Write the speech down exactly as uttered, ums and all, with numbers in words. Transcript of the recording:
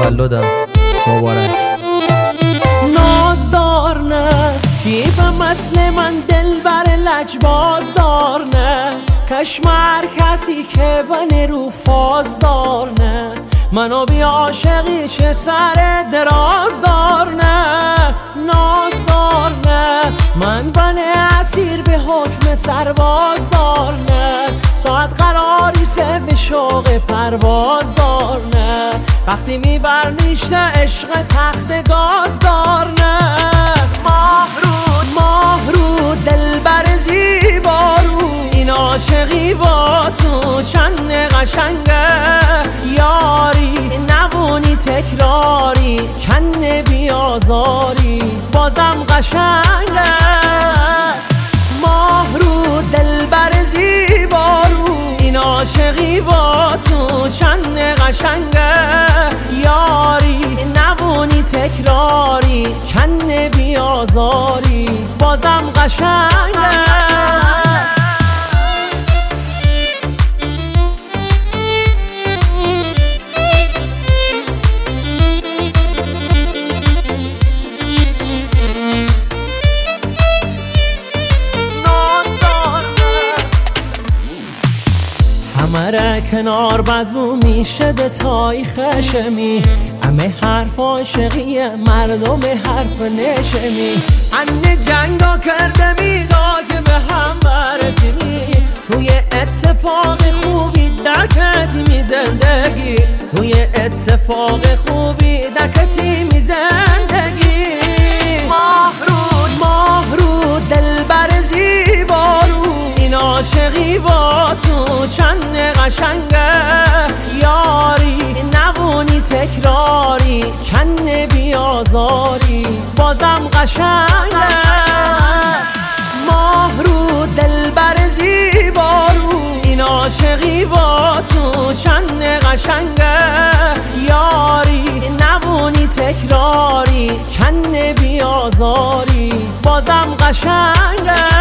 تولدم مبارک. نازدار نه کیف مثل من دل بر لجباز دار نه، کشمر کسی که بنه رو فاز دار نه، منو بی عاشقی چه سر دراز دار نه. نازدار نه من بنه اسیر به حکم سرباز دار نه، ساعت قراری سه به شوق پرواز دار نه، وقتی میبر نیشته عشق تخت گاز دار نه. ماه رود ماه رود دل بر زیبا رو، این عاشقی با تو چند قشنگه، یاری نبونی تکراری کن بیازاری بازم قشنگه. ماه رو دل بر زیبا رو، این عاشقی با تو چند قشنگه، یاری نبونی تکراری کن بیازاری بازم قشنگه. همه کنار بزو میشه دتای خشمی، همه حرف عاشقی مردم حرف نشمی، انه جنگا کرده می تا که به هم برسیمی، توی اتفاق خوبی دکتی می زندگی، توی اتفاق خوبی دکتی می زندگی. ماه رود ماه رود دل بر زیبا رو، این عاشقی با تو چند قشنگه، یاری نبونی تکراری کن بیازاری بازم قشنگه. ماه رو دل بر زیبا رو، این عاشقی با تو چند قشنگه، یاری نبونی تکراری کن بیازاری بازم قشنگه.